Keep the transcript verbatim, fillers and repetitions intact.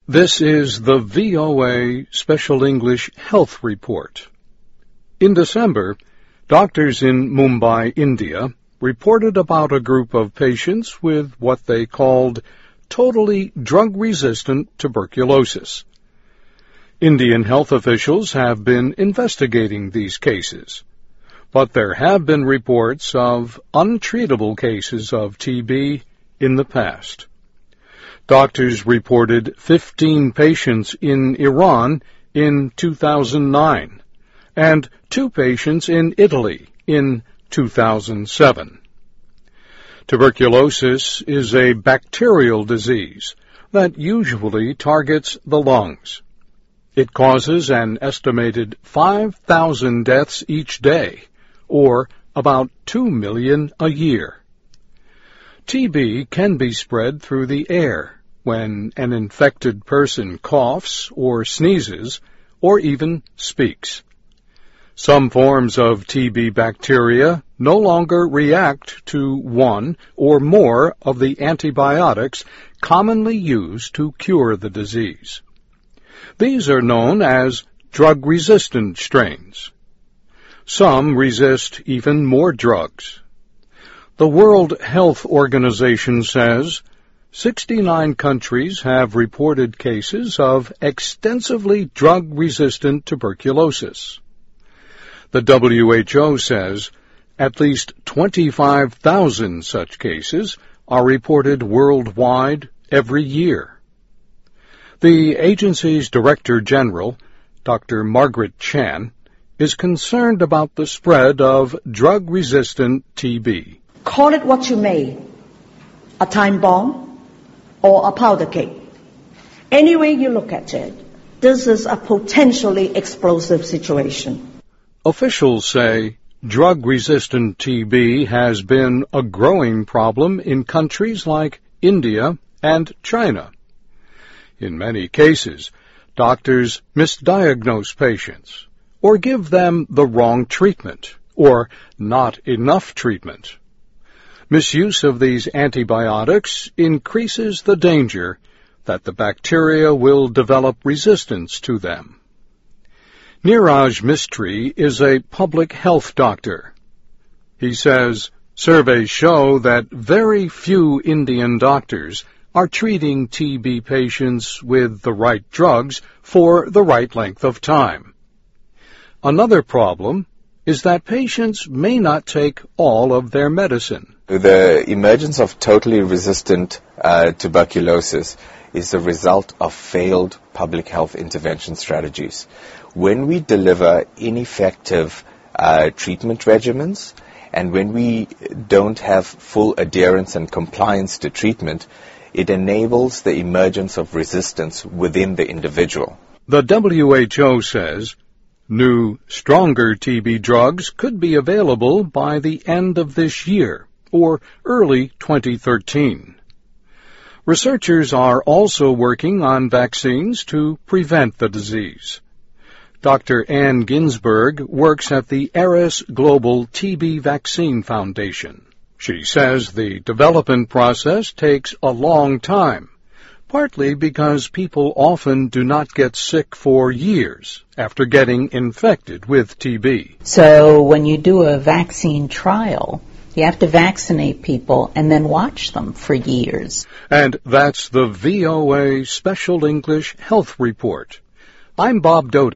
This is the V O A Special English Health Report. In December, doctors in Mumbai, India, reported about a group of patients with what they called totally drug-resistant tuberculosis. Indian health officials have been investigating these cases, but there have been reports of untreatable cases of T B in the past. Doctors reported fifteen patients in Iran in two thousand nine and two patients in Italy in two thousand seven. Tuberculosis is a bacterial disease that usually targets the lungs. It causes an estimated five thousand deaths each day, or about two million a year. T B can be spread through the air when an infected person coughs or sneezes or even speaks. Some forms of T B bacteria no longer react to one or more of the antibiotics commonly used to cure the disease. These are known as drug-resistant strains. Some resist even more drugs. The World Health Organization says sixty-nine countries have reported cases of extensively drug-resistant tuberculosis. The W H O says at least twenty-five thousand such cases are reported worldwide every year. The agency's Director General, Doctor Margaret Chan, is concerned about the spread of drug-resistant T B. Call it what you may, a time bomb or a powder keg. Any way you look at it, this is a potentially explosive situation. Officials say drug-resistant T B has been a growing problem in countries like India and China. In many cases, doctors misdiagnose patients or give them the wrong treatment or not enough treatment. Misuse of these antibiotics increases the danger that the bacteria will develop resistance to them. Neeraj Mistry is a public health doctor. He says surveys show that very few Indian doctors are treating T B patients with the right drugs for the right length of time. Another problem is that patients may not take all of their medicine. The emergence of totally resistant uh, tuberculosis is the result of failed public health intervention strategies. When we deliver ineffective uh, treatment regimens, and when we don't have full adherence and compliance to treatment, it enables the emergence of resistance within the individual. The W H O says new, stronger T B drugs could be available by the end of this year or early twenty thirteen. Researchers are also working on vaccines to prevent the disease. Doctor Ann Ginsberg works at the Eris Global T B Vaccine Foundation. She says the development process takes a long time, partly because people often do not get sick for years after getting infected with T B. So when you do a vaccine trial, you have to vaccinate people and then watch them for years. And that's the V O A Special English Health Report. I'm Bob Doty.